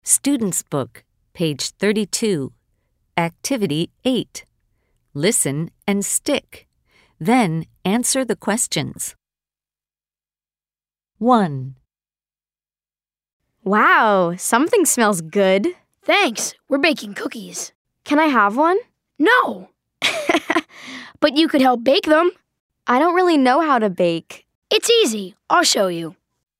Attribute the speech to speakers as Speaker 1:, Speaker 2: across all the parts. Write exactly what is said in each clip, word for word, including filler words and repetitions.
Speaker 1: Student's Book, page thirty-two. Activity eight. Listen and stick. Then answer the questions. one.
Speaker 2: Wow, something smells good.
Speaker 3: Thanks, we're baking cookies.
Speaker 2: Can I have one?
Speaker 3: No! But you could help bake them.
Speaker 2: I don't really know how to bake.
Speaker 3: It's easy. I'll show you.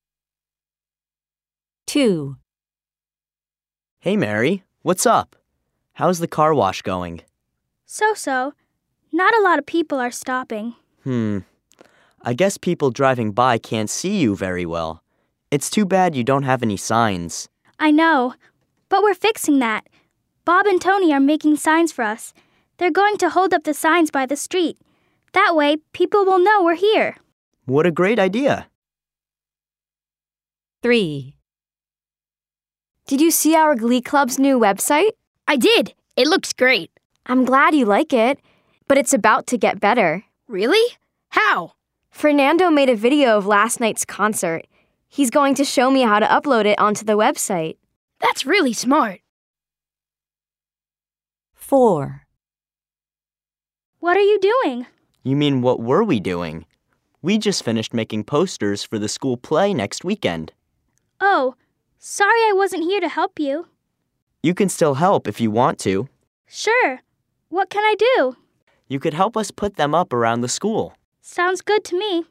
Speaker 1: two.
Speaker 4: Hey, Mary, what's up? How's the car wash going?
Speaker 5: So-so. Not a lot of people are stopping.
Speaker 4: Hmm. I guess people driving by can't see you very well. It's too bad you don't have any signs.
Speaker 5: I know, but we're fixing that. Bob and Tony are making signs for us. They're going to hold up the signs by the street. That way, people will know we're here.
Speaker 4: What a great idea.
Speaker 1: three.
Speaker 2: Did you see our Glee Club's new website?
Speaker 3: I did. It looks great.
Speaker 2: I'm glad you like it, but it's about to get better.
Speaker 3: Really? How?
Speaker 2: Fernando made a video of last night's concert. He's going to show me how to upload it onto the website.
Speaker 3: That's really smart.
Speaker 1: four.
Speaker 5: What are you doing?
Speaker 4: You mean what were we doing? We just finished making posters for the school play next weekend.
Speaker 5: Oh, sorry I wasn't here to help you.
Speaker 4: You can still help if you want to.
Speaker 5: Sure. What can I do?
Speaker 4: You could help us put them up around the school.
Speaker 5: Sounds good to me.